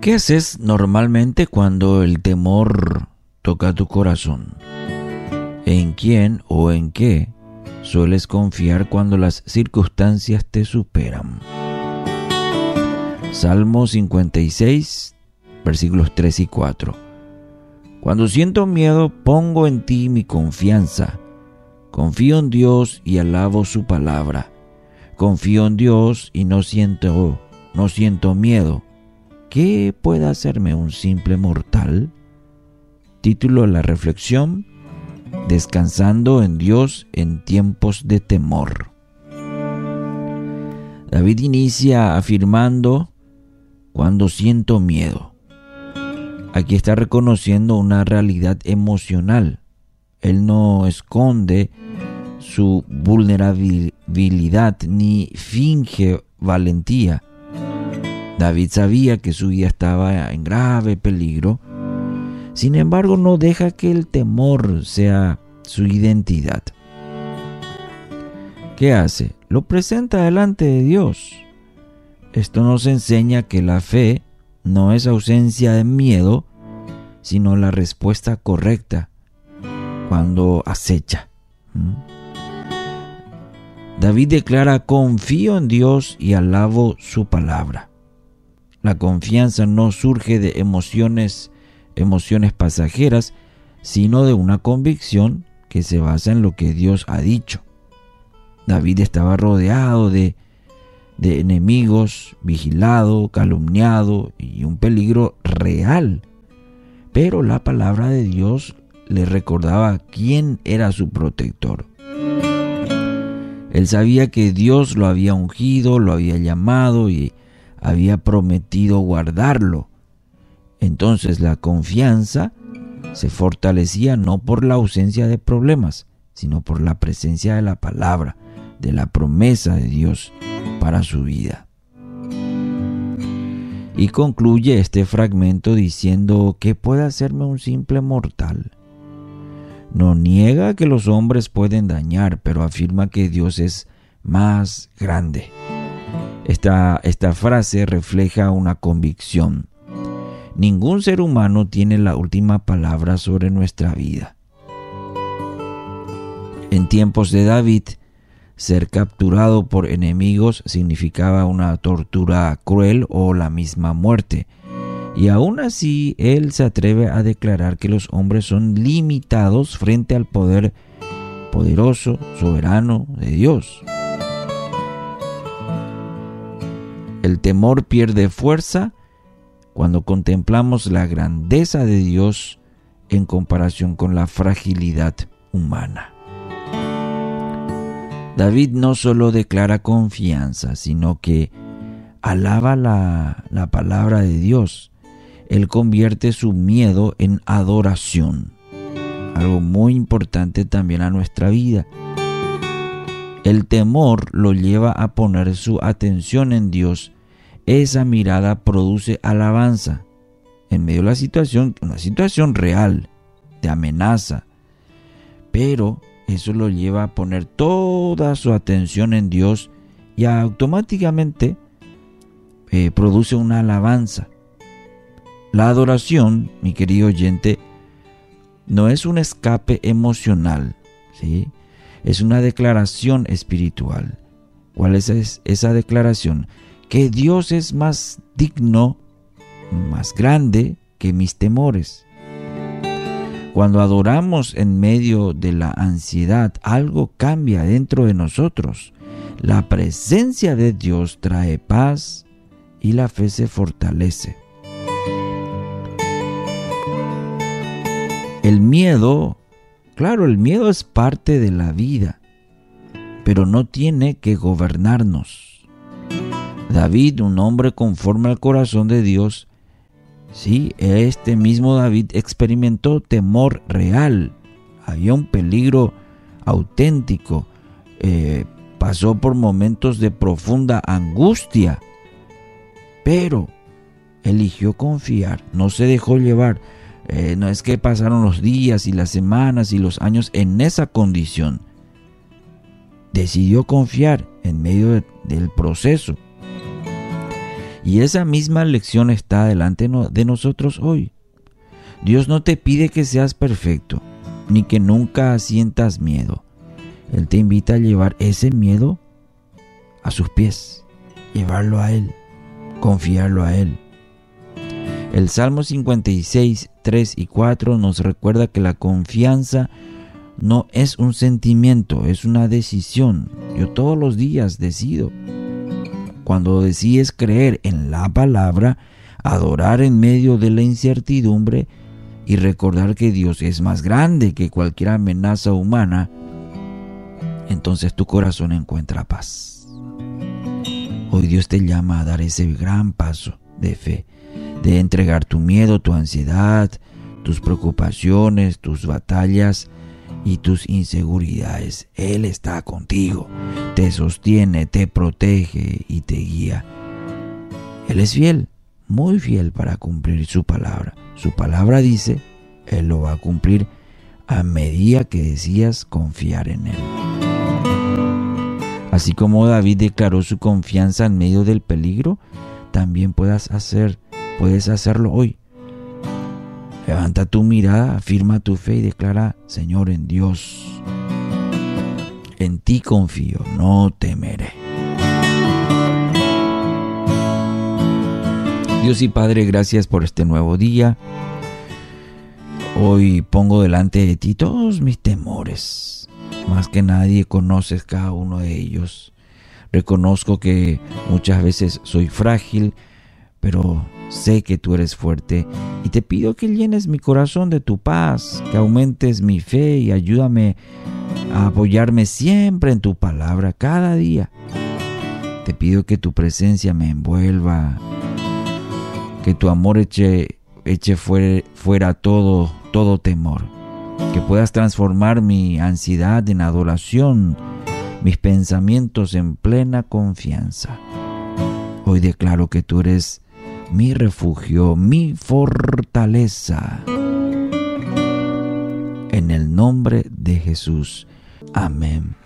¿Qué haces normalmente cuando el temor toca tu corazón? ¿En quién o en qué sueles confiar cuando las circunstancias te superan? Salmo 56, versículos 3 y 4. Cuando siento miedo, pongo en ti mi confianza. Confío en Dios y alabo su palabra. Confío en Dios y no siento miedo. ¿Qué puede hacerme un simple mortal? Título de la reflexión: Descansando en Dios en tiempos de temor. David inicia afirmando: cuando siento miedo. Aquí está reconociendo una realidad emocional. Él no esconde su vulnerabilidad ni finge valentía. David sabía que su vida estaba en grave peligro. Sin embargo, no deja que el temor sea su identidad. ¿Qué hace? Lo presenta delante de Dios. Esto nos enseña que la fe no es ausencia de miedo, sino la respuesta correcta cuando acecha. David declara: confío en Dios y alabo su palabra. La confianza no surge de emociones pasajeras, sino de una convicción que se basa en lo que Dios ha dicho. David estaba rodeado de enemigos, vigilado, calumniado y un peligro real. Pero la palabra de Dios le recordaba quién era su protector. Él sabía que Dios lo había ungido, lo había llamado y había prometido guardarlo. Entonces la confianza se fortalecía no por la ausencia de problemas, sino por la presencia de la palabra, de la promesa de Dios para su vida. Y concluye este fragmento diciendo: ¿qué puede hacerme un simple mortal? No niega que los hombres pueden dañar, pero afirma que Dios es más grande. Esta frase refleja una convicción. Ningún ser humano tiene la última palabra sobre nuestra vida. En tiempos de David, ser capturado por enemigos significaba una tortura cruel o la misma muerte. Y aún así, él se atreve a declarar que los hombres son limitados frente al poder poderoso, soberano de Dios. El temor pierde fuerza cuando contemplamos la grandeza de Dios en comparación con la fragilidad humana. David no solo declara confianza, sino que alaba la palabra de Dios. Él convierte su miedo en adoración. Algo muy importante también a nuestra vida. El temor lo lleva a poner su atención en Dios. Esa mirada produce alabanza. En medio de la situación, una situación real, de amenaza. Pero eso lo lleva a poner toda su atención en Dios y automáticamente produce una alabanza. La adoración, mi querido oyente, no es un escape emocional, ¿sí? Es una declaración espiritual. ¿Cuál es esa declaración? Que Dios es más digno, más grande que mis temores. Cuando adoramos en medio de la ansiedad, algo cambia dentro de nosotros. La presencia de Dios trae paz y la fe se fortalece. El miedo, claro, el miedo es parte de la vida, pero no tiene que gobernarnos. David, un hombre conforme al corazón de Dios, sí, este mismo David experimentó temor real. Había un peligro auténtico. Pasó por momentos de profunda angustia, pero eligió confiar, no se dejó llevar. No es que pasaron los días y las semanas y los años en esa condición. Decidió confiar en medio del proceso. Y esa misma lección está delante de nosotros hoy. Dios no te pide que seas perfecto, ni que nunca sientas miedo. Él te invita a llevar ese miedo a sus pies, llevarlo a Él, confiarlo a Él. El Salmo 56, 3 y 4 nos recuerda que la confianza no es un sentimiento, es una decisión. Yo todos los días decido. Cuando decides creer en la palabra, adorar en medio de la incertidumbre y recordar que Dios es más grande que cualquier amenaza humana, entonces tu corazón encuentra paz. Hoy Dios te llama a dar ese gran paso de fe, de entregar tu miedo, tu ansiedad, tus preocupaciones, tus batallas y tus inseguridades. Él está contigo, te sostiene, te protege y te guía. Él es fiel, muy fiel para cumplir su palabra. Su palabra dice, Él lo va a cumplir a medida que decidas confiar en Él. Así como David declaró su confianza en medio del peligro, también puedes hacerlo hoy. Levanta tu mirada, afirma tu fe y declara: Señor, en Dios, en ti confío, no temeré. Dios y Padre, gracias por este nuevo día. Hoy pongo delante de ti todos mis temores. Más que nadie conoces cada uno de ellos. Reconozco que muchas veces soy frágil, pero sé que tú eres fuerte y te pido que llenes mi corazón de tu paz, que aumentes mi fe y ayúdame a apoyarme siempre en tu palabra cada día. Te pido que tu presencia me envuelva, que tu amor eche fuera todo temor, que puedas transformar mi ansiedad en adoración, mis pensamientos en plena confianza. Hoy declaro que tú eres mi refugio, mi fortaleza. En el nombre de Jesús. Amén.